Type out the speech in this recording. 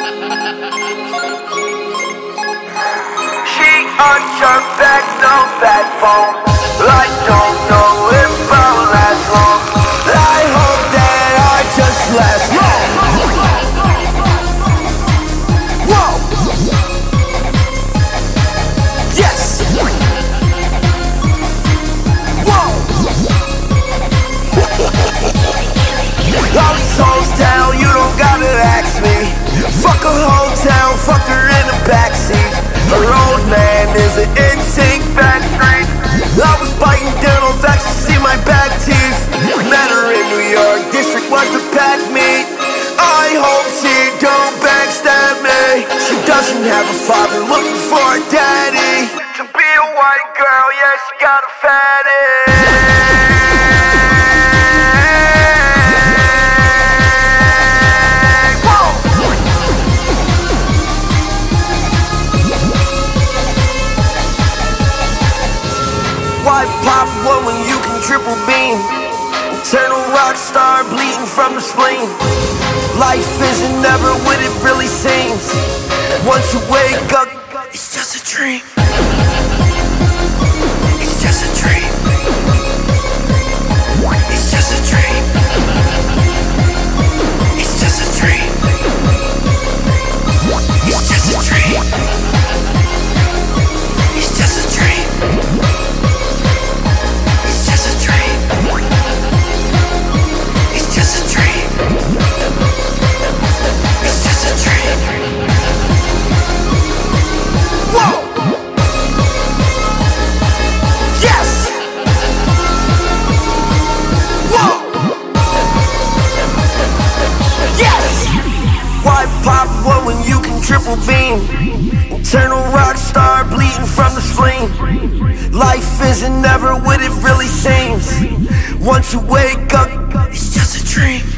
She on your back, no backbone. I don't know if I'll last long. I hope that I just last long. Whoa. Yes. Whoa. All these hoes down, you don't gotta ask me. Fuck a whole town, fucked her in the backseat. Her old man is an in-sync backstreet. I was biting dental facts to see my back teeth. Met her in New York, district was the pack meet. I hope she don't backstab me. She doesn't have a father, looking for a daddy. To be a white girl, yeah, she got a fatty. Why pop one when you can triple beam? Eternal rock star bleeding from the spleen. Life isn't never what it really seems. Once you wake up, it's just a dream. It's just a dream. It's just a dream. It's just a dream. It's just a dream. It's just a dream. Pop one when you can triple beam. Eternal rock star bleeding from the spleen. Life isn't never what it really seems. Once you wake up, it's just a dream.